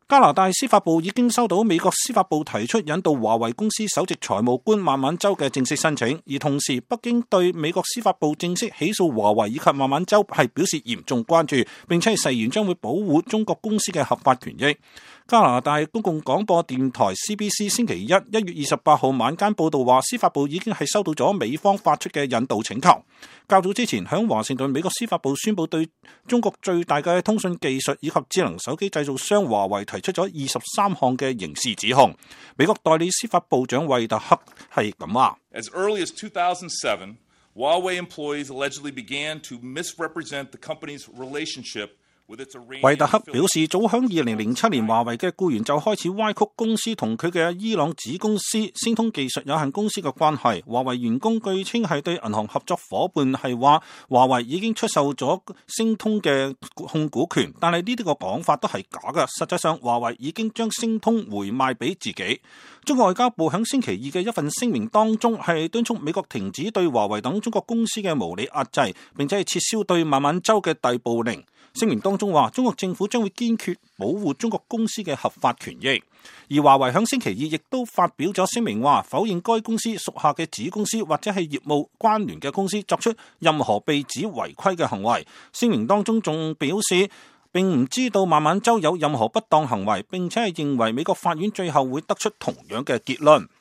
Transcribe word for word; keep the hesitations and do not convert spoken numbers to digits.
加拿大司法部已經收到美國司法部提出引渡華為公司首席財務官孟晚舟嘅正式申請，而同時北京對美國司法部正式起訴華為以及孟晚舟係表示嚴重關注，並且係誓言將會保護中國公司嘅合法權益。加拿大公共廣播電台 C B C 星期一一月二十八號晚間報道話，司法部已經係收到咗美方發出嘅引渡請求。較早之前響華盛頓，美國司法部宣布對中國最大嘅通訊技術以及智能手機製造商華為提出咗二十三項嘅刑事指控。美國代理司法部長惠特克係咁話。 As early as two thousand seven, Huawei employees allegedly began to misrepresent the company's relationship. 惠特克表示，早響二零零七年，華為嘅僱員就開始歪曲公司同佢嘅伊朗子公司星通技術有限公司嘅關係。華為員工據稱係對銀行合作夥伴係話，華為已經出售咗星通嘅控股權，但係呢啲個講法都係假嘅。實際上，華為已經將星通回賣俾自己。中國外交部響星期二嘅一份聲明當中係敦促美國停止對華為等中國公司嘅無理壓制，並且係撤銷對孟晚舟嘅逮捕令。聲明當中話，中國政府將會堅決保護中國公司嘅合法權益。而華為響星期二亦都發表咗聲明話，否認該公司屬下嘅子公司或者係業務關聯嘅公司作出任何被指違規嘅行為。聲明當中仲表示，並唔知道孟晚舟有任何不當行為，並且係認為美國法院最後會得出同樣嘅結論。